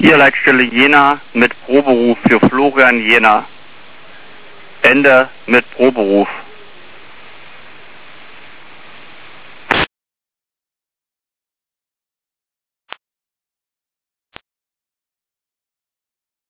Leitstelle Jena mit Proberuf für Florian Jena. Ende mit Proberuf.